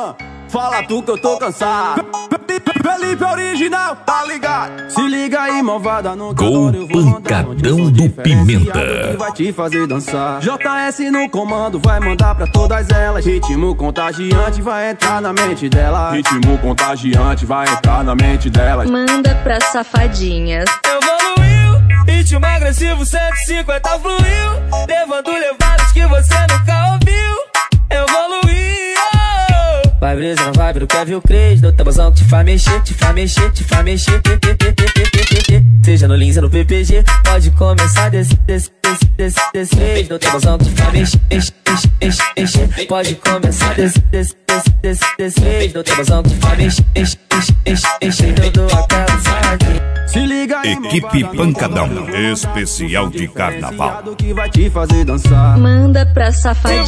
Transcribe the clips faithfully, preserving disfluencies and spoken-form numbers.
Ah, fala tu que eu tô cansado. Felipe original, tá ligado? Se liga aí, malvada, no Gol Pancadão do Pimenta, que vai te fazer dançar. J S no comando, vai mandar pra todas elas. Ritmo contagiante vai entrar na mente delas. Ritmo contagiante vai entrar na mente delas. Manda pra safadinhas. Evoluiu, ritmo agressivo cento e cinquenta fluiu, levando levadas que você nunca ouviu. Evoluiu. Vai brisa na vibe do Kevin Cres, do tabuzão que te faz mexer, te faz mexer, te faz mexer. Seja no Lins ou no P P G, pode começar desse, desse, desse, desse, desse vez. Do tabuzão que te faz mexer, enche, enche, enche, enche. Pode começar desse, desse, desse, desse, desse vez. Do tabuzão que te faz mexer, enche, enche, enche, enche. Eu dou aquela saque. Se liga aí, Equipe Pancadão, especial de carnaval, que vai te fazer dançar. Manda pra safadinhas.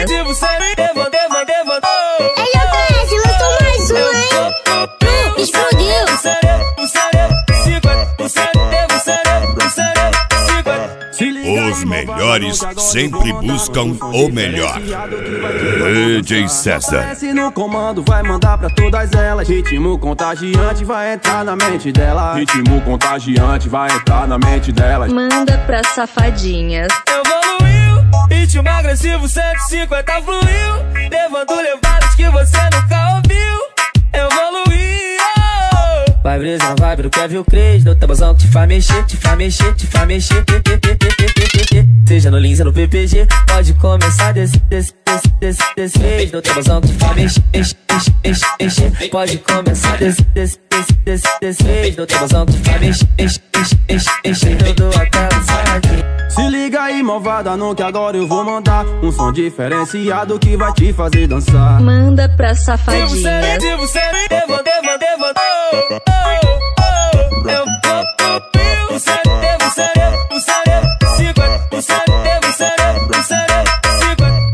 Ei, J S, lançou mais um, hein? Explodiu. os melhores sempre buscam o melhor. D J César no comando vai mandar pra todas elas. Ritmo contagiante vai entrar na mente delas. Ritmo contagiante vai entrar na mente delas. Manda pra safadinhas. Evoluiu, ritmo agressivo cento e cinquenta fluiu, levando levadas que você nunca ouviu. Evoluiu. Vai brisa na vibe do Kevin Cres, do tabuzão que te faz mexer, te faz mexer, te faz mexer. Seja no Lins ou no P P G, pode começar desse, desse, desse, desse, desse vez. Do tabuzão que te faz mexer, enche, enche, enche, enche. Pode começar desse, desse, desse, desse, desse vez. Do tabuzão que te faz mexer, enche, enche, enche, enche. Eu dou aquela saque. Se liga aí, malvada, no que agora eu vou mandar um som diferenciado que vai te fazer dançar. Manda pra safadinhas. Devo ser, devo, devo, devo, devo. Eu, eu, eu, eu, eu, eu, eu, eu, eu, eu, eu, eu, eu, eu,